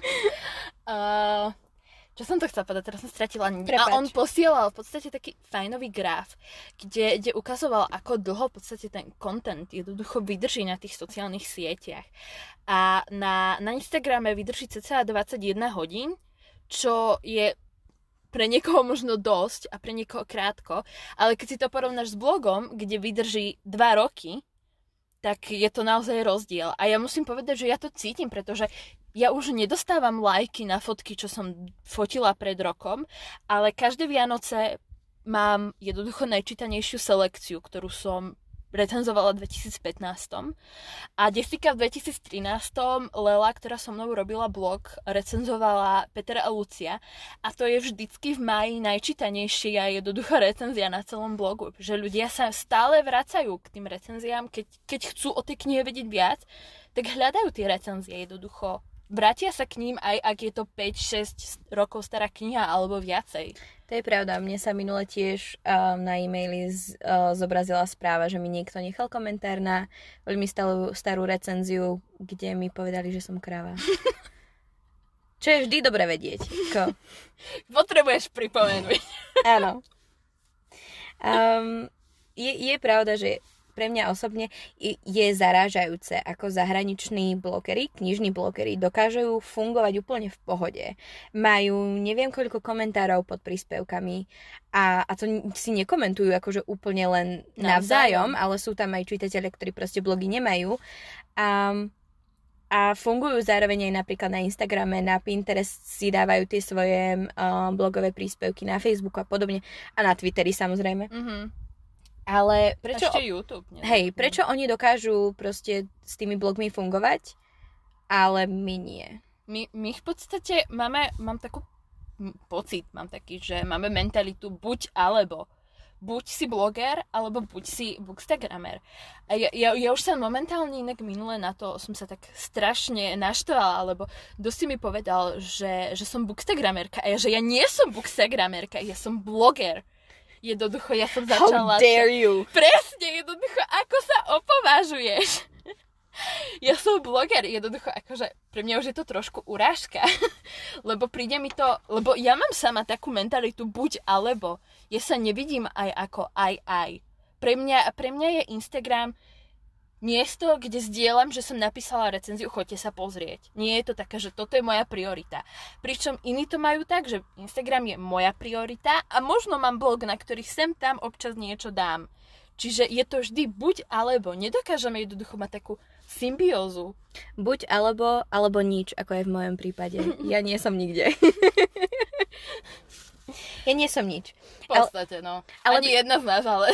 Uh, čo som to chcela povedať? Teraz som stratila. Prepáč. A on posielal v podstate taký fajnový graf, kde, kde ukazoval, ako dlho v podstate ten content jednoducho vydrží na tých sociálnych sieťach. A na, na Instagrame vydrží cca dvadsaťjeden hodín, čo je pre niekoho možno dosť a pre niekoho krátko, ale keď si to porovnáš s blogom, kde vydrží dva roky, tak je to naozaj rozdiel. A ja musím povedať, že ja to cítim, pretože ja už nedostávam lajky na fotky, čo som fotila pred rokom, ale každé Vianoce mám jednoducho najčítanejšiu selekciu, ktorú som recenzovala v dvetisícpätnásť. A Jessica v dvetisíctrinásť, Lela, ktorá so mnou robila blog, recenzovala Petra a Lucia. A to je vždycky v máji najčítanejšia jednoduchá recenzia na celom blogu. Že ľudia sa stále vracajú k tým recenziám, keď, keď chcú o tej knihe vedieť viac, tak hľadajú tie recenzie jednoducho. Vrátia sa k ním, aj ak je to päť šesť rokov stará kniha alebo viacej. To je pravda. Mne sa minule tiež um, na e-maili z, uh, zobrazila správa, že mi niekto nechal komentár na veľmi starú, starú recenziu, kde mi povedali, že som kráva. Čo je vždy dobre vedieť. Ko? Potrebuješ pripomenúť. Áno. Um, je, je pravda, že pre mňa osobne je zarážajúce, ako zahraniční blogery, knižní blogery dokážu fungovať úplne v pohode. Majú neviem koľko komentárov pod príspevkami a, a to si nekomentujú akože úplne len navzájom, ale sú tam aj čitatelia, ktorí proste blogy nemajú. A, a fungujú zároveň aj napríklad na Instagrame, na Pinterest si dávajú tie svoje um, blogové príspevky, na Facebooku a podobne. A na Twitteri samozrejme. Mhm. Ale prečo, ešte YouTube. Nie? Hej, prečo oni dokážu proste s tými blogmi fungovať, ale my nie. My, my v podstate máme, mám takú pocit, mám taký, že máme mentalitu buď alebo. Buď si bloger, alebo buď si bookstagramer. A ja, ja, ja už sa momentálne inak minule na to som sa tak strašne naštvala, lebo dosť mi povedal, že, že som bookstagramerka a ja, že ja nie som bookstagramerka, ja som bloger. Jednoducho, ja som začala... How dare you? Presne, jednoducho, ako sa opovažuješ? Ja som bloger, jednoducho, akože pre mňa už je to trošku urážka, lebo príde mi to, lebo ja mám sama takú mentalitu buď alebo, ja sa nevidím aj ako aj aj. Pre mňa, pre mňa je Instagram miesto, kde zdieľam, že som napísala recenziu, choďte sa pozrieť. Nie je to také, že toto je moja priorita. Pričom iní to majú tak, že Instagram je moja priorita a možno mám blog, na ktorý sem tam občas niečo dám. Čiže je to vždy buď alebo. Nedokážeme jednoducho mať takú symbiózu. Buď alebo, alebo nič, ako je v mojom prípade. Ja nie som nikde. Ja nie som nič. V podstate, no. Ale, ani jedna z nás, ale...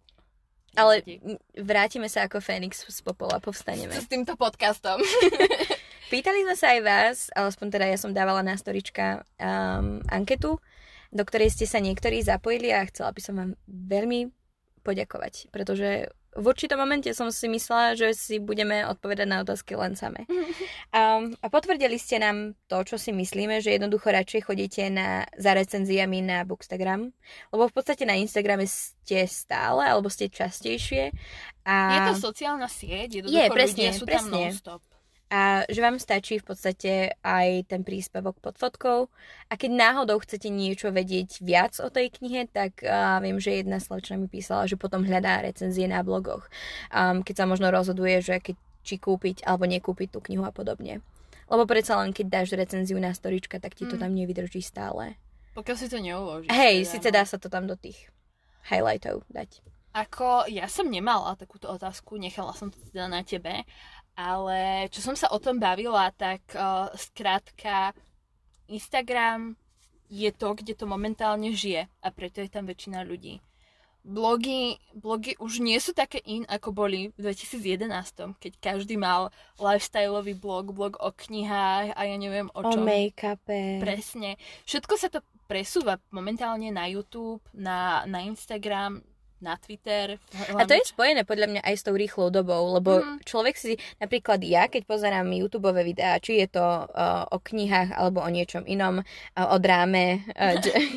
Ale vrátime sa ako Fénix z popola, povstaneme. S týmto podcastom. Pýtali sme sa aj vás, alespoň teda ja som dávala na storička um, anketu, do ktorej ste sa niektorí zapojili a chcela by som vám veľmi poďakovať, pretože v určitom momente som si myslela, že si budeme odpovedať na otázky len same. Um, a potvrdili ste nám to, čo si myslíme, že jednoducho radšej chodíte na, za recenziami na Bookstagram, lebo v podstate na Instagrame ste stále, alebo ste častejšie. A... Je to sociálna sieť, jednoducho je, presne, ľudia sú presne. tam non-stop. A že vám stačí v podstate aj ten príspevok pod fotkou. A keď náhodou chcete niečo vedieť viac o tej knihe, tak uh, viem, že jedna slečna mi písala, že potom hľadá recenzie na blogoch. Um, keď sa možno rozhoduje, že keď, či kúpiť alebo nekúpiť tú knihu a podobne. Lebo predsa len keď dáš recenziu na storička, tak ti to tam nevydrží stále. Pokiaľ si to neuložíš. Hej, teda, síce no. dá sa to tam do tých highlightov dať. Ako, ja som nemala takúto otázku, nechala som to teda na tebe. Ale čo som sa o tom bavila, tak uh, skrátka Instagram je to, kde to momentálne žije a preto je tam väčšina ľudí. Blogy, blogy už nie sú také in, ako boli v dvetisíc jedenásť, keď každý mal lifestyleový blog, blog o knihách a ja neviem o čom. O make-upe. Presne. Všetko sa to presúva momentálne na YouTube, na, na Instagram, na Twitter. A to je spojené podľa mňa aj s tou rýchlou dobou, lebo mm. človek si, napríklad ja, keď pozerám YouTubeové videá, či je to uh, o knihách alebo o niečom inom, uh, o dráme uh,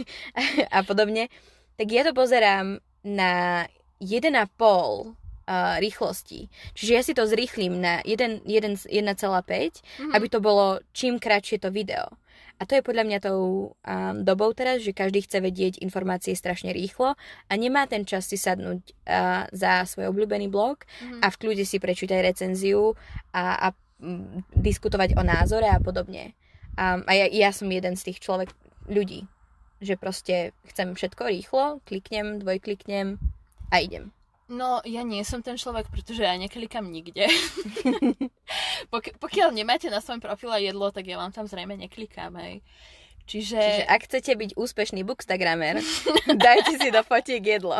a podobne, tak ja to pozerám na jeden a pol uh, rýchlosti. Čiže ja si to zrýchlim na jeden celá päť, mm. aby to bolo čím kratšie to video. A to je podľa mňa tou um, dobou teraz, že každý chce vedieť informácie strašne rýchlo a nemá ten čas si sadnúť uh, za svoj obľúbený blog mm. a v kľude si prečítať recenziu a, a m, diskutovať o názore a podobne. Um, a ja, ja som jeden z tých človek ľudí, že proste chcem všetko rýchlo, kliknem, dvojkliknem a idem. No, ja nie som ten človek, pretože ja neklikám nikde. Pok- pokiaľ nemáte na svojom profile jedlo, tak ja vám tam zrejme neklikám, hej. Čiže... Čiže ak chcete byť úspešný bookstagramer, dajte si do fotiek jedlo.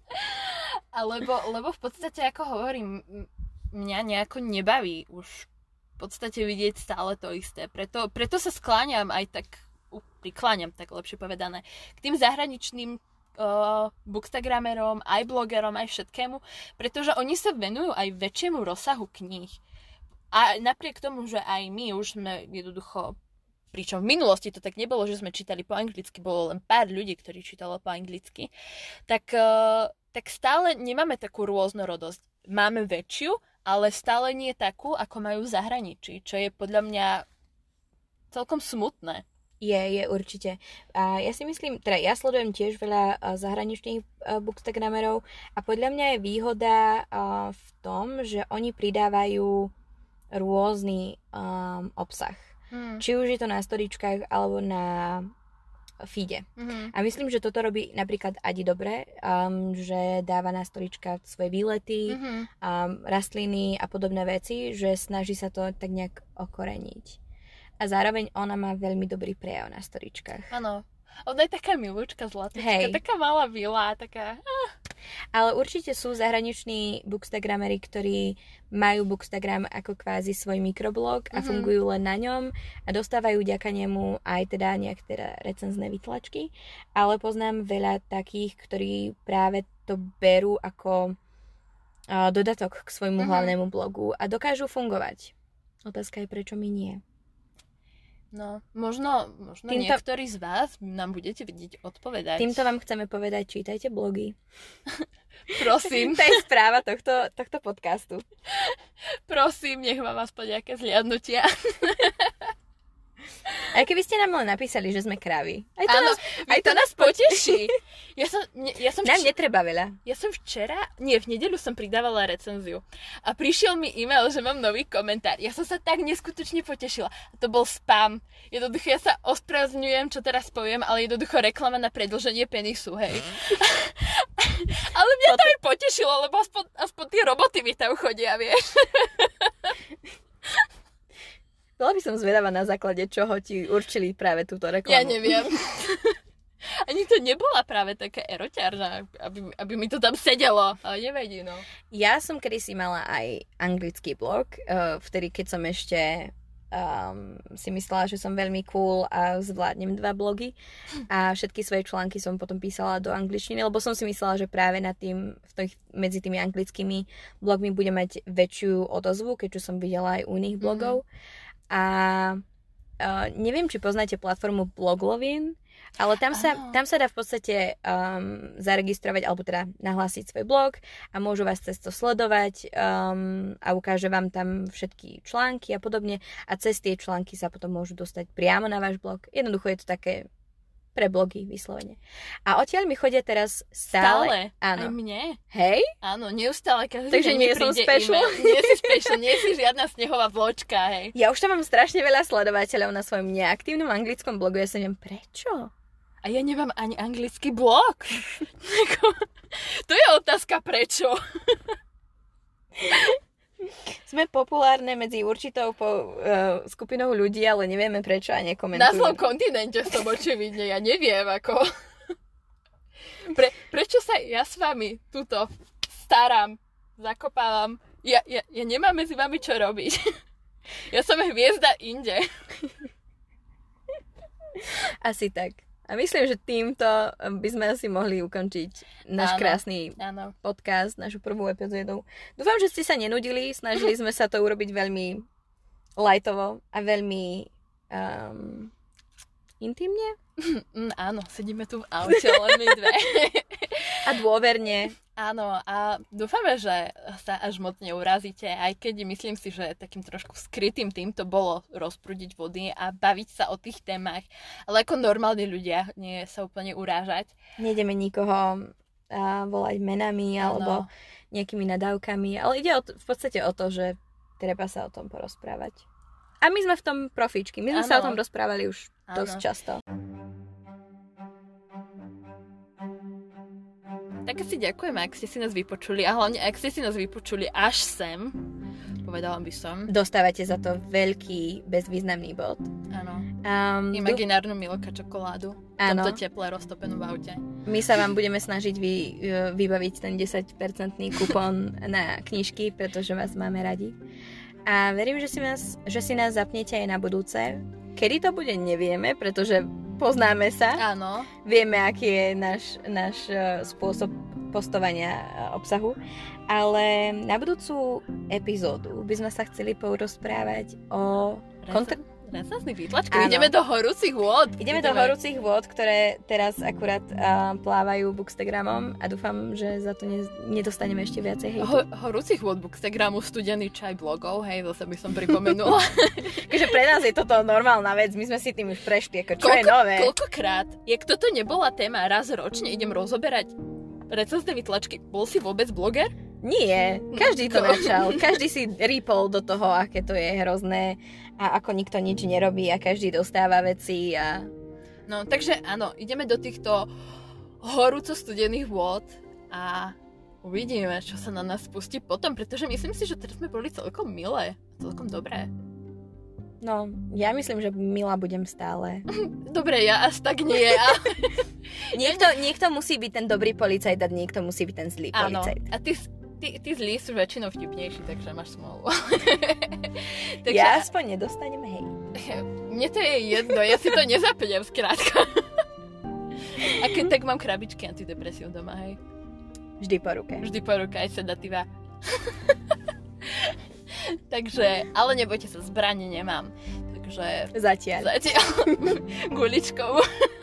Alebo, lebo v podstate, ako hovorím, mňa nejako nebaví už v podstate vidieť stále to isté. Preto, preto sa skláňam aj tak, prikláňam, tak lepšie povedané, k tým zahraničným Uh, bookstagramerom, aj blogerom, aj všetkému, pretože oni sa venujú aj väčšiemu rozsahu kníh. A napriek tomu, že aj my už sme jednoducho, pričom v minulosti to tak nebolo, že sme čítali po anglicky, bolo len pár ľudí, ktorí čítalo po anglicky, tak, uh, tak stále nemáme takú rôznorodosť. Máme väčšiu, ale stále nie takú, ako majú v zahraničí, čo je podľa mňa celkom smutné. Je, je určite. A ja si myslím, teda ja sledujem tiež veľa zahraničných bookstagramerov a podľa mňa je výhoda v tom, že oni pridávajú rôzny um, obsah. Hmm. Či už je to na storičkách alebo na feede. Hmm. A myslím, že toto robí napríklad Adi dobre, um, že dáva na storička svoje výlety, hmm. um, rastliny a podobné veci, že snaží sa to tak nejak okoreniť. A zároveň ona má veľmi dobrý prejav na storičkách. Áno. Ona je taká milúčka, zlatúčka, taká malá vila, taká... Ale určite sú zahraniční bookstagramery, ktorí majú bookstagram ako kvázi svoj mikroblog a mm-hmm. fungujú len na ňom a dostávajú vďaka nemu aj teda nejak teda recenzné vytlačky. Ale poznám veľa takých, ktorí práve to berú ako uh, dodatok k svojmu mm-hmm. hlavnému blogu a dokážu fungovať. Otázka je, prečo mi nie. No, možno, možno týmto, niektorí z vás nám budete vidieť odpovedať. Týmto vám chceme povedať, čítajte blogy. Prosím. To je správa tohto, tohto podcastu. Prosím, nech vám aspoň nejaké zliadnutia. Aj keby ste nám len napísali, že sme kravy. Aj to, áno, nás, aj to, to nás poteší. Ja som, ne, ja som Nám vč- netreba veľa. Ja som včera, nie, v nedeľu som pridávala recenziu. A prišiel mi e-mail, že mám nový komentár. Ja som sa tak neskutočne potešila. To bol spam. Jednoducho, ja sa ospravedlňujem, čo teraz poviem, ale jednoducho reklama na predĺženie penisu, hej. Ale mňa to aj potešilo, lebo aspoň, aspoň tie roboty mi tam chodia, vieš. Bola by som zvedavá, na základe čoho ti určili práve túto reklamu. Ja neviem. Ani to nebola práve taká eroťárna, aby, aby mi to tam sedelo, ale nevadí, no. Ja som kedysi mala aj anglický blog, uh, vtedy, keď som ešte um, si myslela, že som veľmi cool a zvládnem dva blogy a všetky svoje články som potom písala do angličtiny, lebo som si myslela, že práve nad tým, v tých, medzi tými anglickými blogmi bude mať väčšiu odozvu, keďže som videla aj u iných blogov. Mm-hmm. A uh, neviem, či poznáte platformu Bloglovin, ale tam sa, tam sa dá v podstate um, zaregistrovať, alebo teda nahlásiť svoj blog a môžu vás cez to sledovať um, a ukáže vám tam všetky články a podobne a cez tie články sa potom môžu dostať priamo na váš blog. Jednoducho je to také pre blogy vyslovene. A odtiaľ mi chodia teraz stále. Stále? Áno. Aj mne? Hej? Áno, neustále. Každý Takže nie som special? E-mail. Nie si special, nie si žiadna snehová vločka, hej. Ja už tam mám strašne veľa sledovateľov na svojom neaktívnom anglickom blogu. Ja sa neviem, prečo? A ja nemám ani anglický blog. To je otázka, prečo? Sme populárne medzi určitou po, uh, skupinou ľudí, ale nevieme prečo a nekomentujú. Na svojom kontinente som očividne, ja neviem ako. Pre, prečo sa ja s vami tuto starám, zakopávam? Ja, ja, ja nemám medzi vami čo robiť. Ja som hviezda inde. Asi tak. A myslím, že týmto by sme asi mohli ukončiť náš áno, krásny áno. podcast, našu prvú epizódu. Dúfam, že ste sa nenudili, snažili sme sa to urobiť veľmi lightovo a veľmi um, intimne. Mm, áno, sedíme tu v aute, len my dve. A dôverne. Áno, a dúfame, že sa až moc neurazíte, aj keď myslím si, že takým trošku skrytým týmto bolo rozprúdiť vody a baviť sa o tých témach, ale ako normálni ľudia, nie sa úplne urážať. Nejdeme nikoho uh, volať menami áno. alebo nejakými nadávkami, ale ide o to, v podstate o to, že treba sa o tom porozprávať. A my sme v tom profíčky, my sme áno. sa o tom rozprávali už áno. dosť často. Tak si ďakujeme, ak ste si nás vypočuli a hlavne, ak ste si nás vypočuli až sem, povedala by som. Dostávate za to veľký bezvýznamný bod. Áno. Um, Imaginárnu Milka čokoládu. V tomto teple roztopenú v aute. My sa vám budeme snažiť vy, vybaviť ten desať percentný kupón na knižky, pretože vás máme radi. A verím, že si nás, že si nás zapnete aj na budúce. Kedy to bude, nevieme, pretože poznáme sa. Áno. Vieme, aký je náš, náš spôsob postovania obsahu. Ale na budúcu epizódu by sme sa chceli porozprávať o... Kontr- Recenzných výtlačkách. Ideme do horúcich vôd. Ideme, Ideme do horúcich vôd, ktoré teraz akurát uh, plávajú bookstagramom a dúfam, že za to ne, nedostaneme ešte viacej hejtu. Ho, horúcich vôd bookstagramu, studený čaj blogov, hej, zase by som pripomenula. Takže pre nás je toto normálna vec, my sme si tým už prešli, ako čo Koľko, je nové. Koľkokrát, jak toto nebola téma, raz ročne idem rozoberať recenzné výtlačky. Bol si vôbec bloger? Nie, každý to načal, každý si rýpol do toho, aké to je hrozné a ako nikto nič nerobí a každý dostáva veci a... No, takže áno, ideme do týchto horúco studených vôd a uvidíme, čo sa na nás spustí potom, pretože myslím si, že teraz sme boli celkom milé, celkom dobré. No, ja myslím, že milá budem stále. Dobre, ja až tak nie. A... niekto, niekto musí byť ten dobrý policajt a niekto musí byť ten zlý Áno. policajt. A ty, ty, ty zlí sú väčšinou vtipnejší, takže máš smolu. takže... Ja aspoň nedostanem hej. Mne to je jedno, ja si to nezapnem skrátka. A keď tak mám krabičky antidepresív doma, hej. Vždy po ruke. Vždy po ruke, aj sedatíva. Takže, ale nebojte sa, zbranie nemám. Takže... Zatiaľ. Zatiaľ. Guličkou.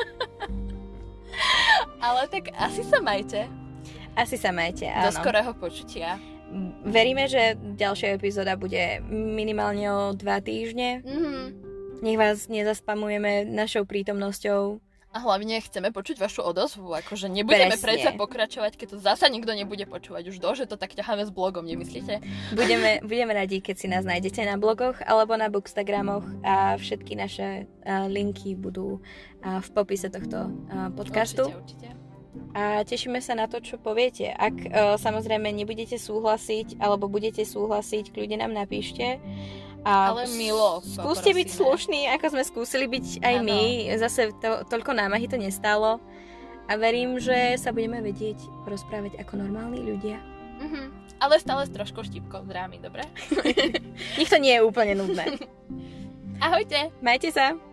Ale tak asi sa majte. Asi sa majte, áno. Do skorého počutia. Veríme, že ďalšia epizóda bude minimálne o dva týždne. Mhm. Nech vás nezaspamujeme našou prítomnosťou. A hlavne chceme počuť vašu odozvu, akože nebudeme Presne. predsa pokračovať, keď to zasa nikto nebude počúvať už do, že to tak ťaháme s blogom, nemyslíte? Budeme, budeme radi, keď si nás nájdete na blogoch alebo na bookstagramoch a všetky naše uh, linky budú uh, v popise tohto uh, podcastu. Určite, určite. A tešíme sa na to, čo poviete. Ak uh, samozrejme nebudete súhlasiť alebo budete súhlasiť, kľudne nám napíšte. A Ale milo, skúste byť poprosíme. slušní, ako sme skúsili byť aj Áno. my. Zase to, toľko námahy to nestálo. A verím, že sa budeme vedieť rozprávať ako normálni ľudia. Mhm. Ale stále s troškou štipkou drámy, dobre? Nech to nie je úplne nudné. Ahojte! Majte sa!